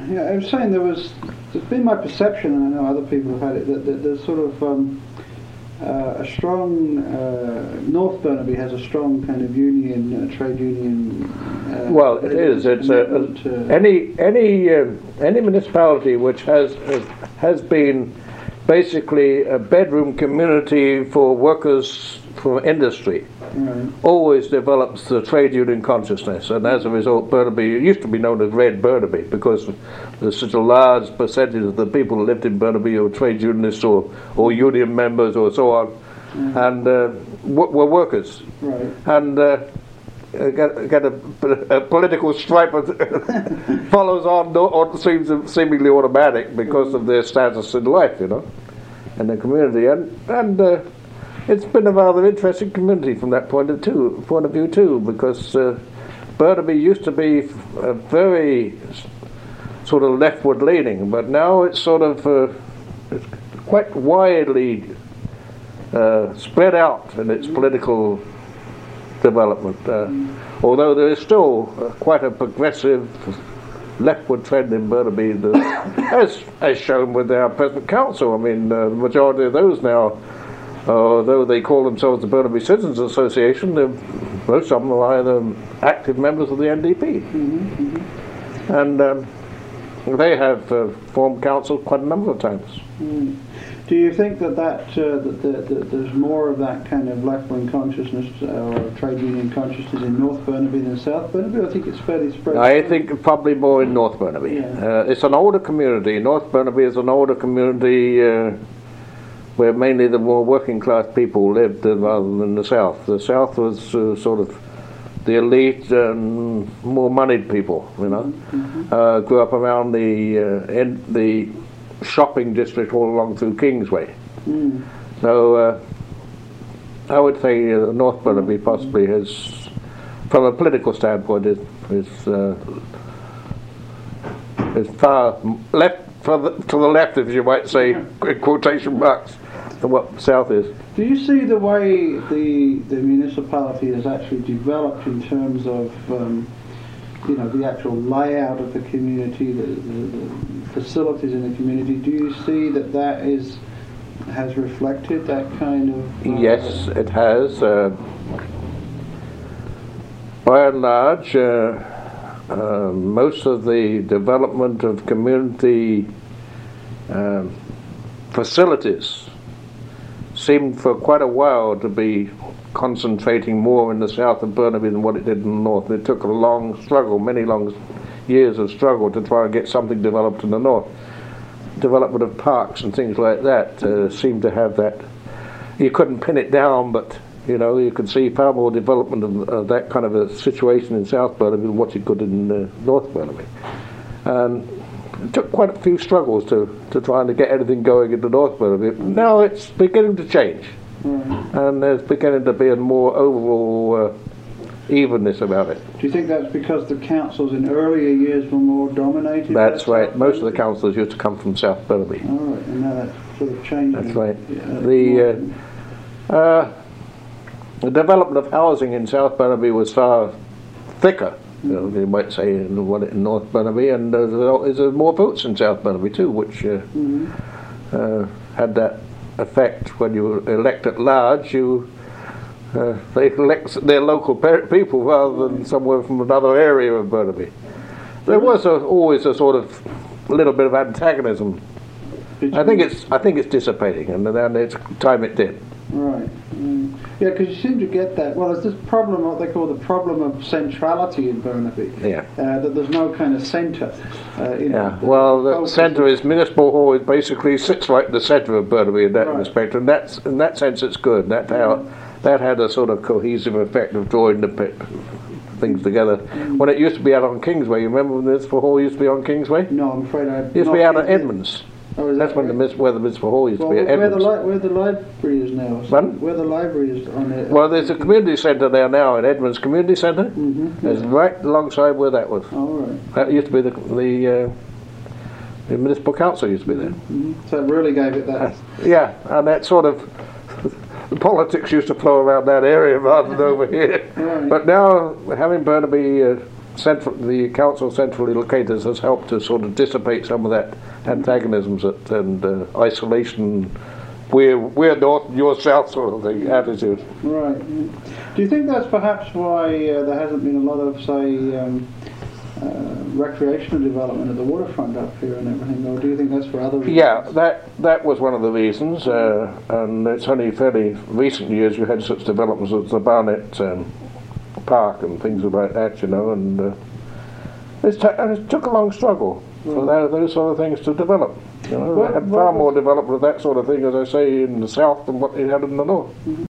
Yeah, I was saying there's been my perception, and I know other people have had it, that there's sort of a strong, North Burnaby has a strong kind of union, trade union. Well, it is. It's any municipality which has been basically a bedroom community for workers from industry. Right. Always develops the trade union consciousness, and as a result, Burnaby, it used to be known as Red Burnaby because there's such a large percentage of the people who lived in Burnaby were trade unionists or union members or so on, and were workers. Right. And get a political stripe follows on, or seems seemingly automatic because of their status in life, you know, and the community, and it's been a rather interesting community from that point of view too, because Burnaby used to be a very sort of leftward leaning, but now it's sort of it's quite widely spread out in its political development, although there is still quite a progressive leftward trend in Burnaby, as shown with our present council. I mean, the majority of those now, although they call themselves the Burnaby Citizens Association, most of them are either active members of the NDP. And they have formed council quite a number of times. Do you think that there's more of that kind of left-wing consciousness or trade union consciousness in North Burnaby than South Burnaby? I think it's fairly spread. I think probably more in North Burnaby. Yeah. It's an older community. North Burnaby is an older community where mainly the more working class people lived rather than the South. The South was sort of the elite and more moneyed people, you know. Grew up around the shopping district all along through Kingsway. So I would say North Burnaby possibly has, from a political standpoint, is far left to the left, if you might say, in quotation marks, than what South is. Do you see the way the municipality has actually developed in terms of the actual layout of the community, the facilities in the community? Do you see that has reflected that kind of? Yes, it has. By and large, most of the development of community facilities seemed for quite a while to be concentrating more in the south of Burnaby than what it did in the north. It took a long struggle, many long years of struggle to try and get something developed in the north. Development of parks and things like that seemed to have that. You couldn't pin it down, but you know, you could see far more development of that kind of a situation in South Burnaby than what you could in North Burnaby. And it took quite a few struggles to try and get anything going into North Burnaby. Now it's beginning to change. And there's beginning to be a more overall evenness about it. Do you think that's because the councils in earlier years were more dominated? That's right. Most of the councillors used to come from South Burnaby. All right, and now that's sort of changing. That's right. The development of housing in South Burnaby was far thicker, you might say, than what in North Burnaby, and there's more votes in South Burnaby too, which had that effect. When you elect at large, they elect their local people rather than somewhere from another area of Burnaby. There was always a sort of little bit of antagonism. I think it's dissipating, and then it's time it did. Right. Yeah, because you seem to get that. Well, there's this problem, what they call the problem of centrality in Burnaby. Yeah. That there's no kind of centre. Well, the centre is Municipal Hall. It basically sits right in the centre of Burnaby in that respect, and in that sense it's good. That had a sort of cohesive effect of drawing the things together. When it used to be out on Kingsway, you remember when the Municipal Hall used to be on Kingsway? No, I'm afraid I. It used to be out at Edmonds. Oh, is that's that when right? where the Municipal Hall used to be at where Edmonds. where the library is now. Pardon? Where the library is on it. Well, there's a community centre there now at Edmonds Community Centre. It's right alongside where that was. Oh, right. That used to be the municipal council used to be there. So it really gave it that. Yeah, and that sort of the politics used to flow around that area rather than over here. Right. But now, having Burnaby the council centrally located has helped to sort of dissipate some of that antagonisms and isolation. We're north, you're south sort of thing, attitude. Right. Do you think that's perhaps why there hasn't been a lot of, say, recreational development at the waterfront up here and everything, or do you think that's for other reasons? Yeah, that was one of the reasons, and it's only fairly recent years you had such developments as the Barnet Park and things like that, you know, and it took a long struggle for those sort of things to develop. You know, they had far more development of that sort of thing, as I say, in the south than what they had in the north.